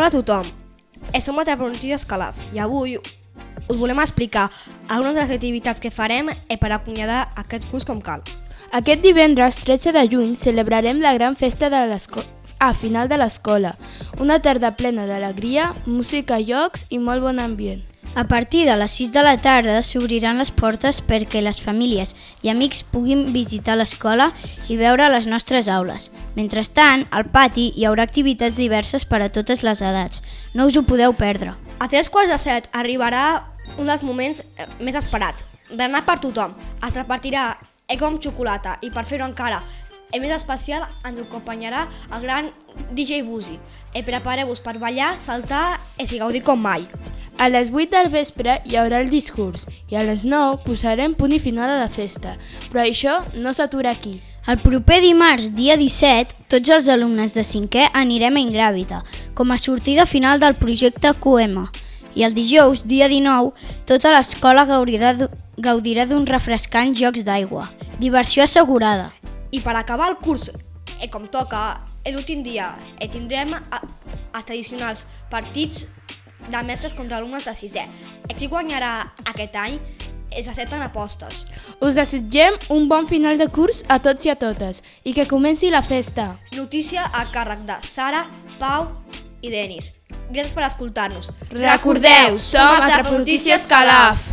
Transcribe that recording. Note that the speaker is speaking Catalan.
Hola a tothom, som a Notícies Calaf i avui us volem explicar algunes de les activitats que farem per acomiadar aquest curs com cal. Aquest divendres 13 de juny celebrarem la gran festa a final de l'escola, una tarda plena d'alegria, música, jocs i molt bon ambient. A partir de les 6 de la tarda s'obriran les portes perquè les famílies i amics puguin visitar l'escola i veure les nostres aules. Mentrestant, al pati hi haurà activitats diverses per a totes les edats. No us ho podeu perdre. A 3:45 arribarà un dels moments més esperats. Berenar per tothom. Es repartirà aigua amb xocolata i per fer-ho encara més especial ens acompanyarà el gran DJ Buzi. Prepareu-vos per ballar, saltar i gaudir com mai. A les 8 del vespre hi haurà el discurs i a les 9 posarem punt i final a la festa, però això no s'atura aquí. El proper dimarts, dia 17, tots els alumnes de 5è anirem a Ingràvita, com a sortida final del projecte QM. I el dijous, dia 19, tota l'escola gaudirà d'un refrescant jocs d'aigua. Diversió assegurada. I per acabar el curs, com toca, l'últim dia tindrem els tradicionals partits de mestres contra alumnes de 6è. Qui guanyarà aquest any s'accepten apostes. Us desitgem un bon final de curs a tots i a totes i que comenci la festa. Notícia a càrrec de Sara, Pau i Denis. Gràcies per escoltar-nos. Recordeu, som a Notícies Calaf.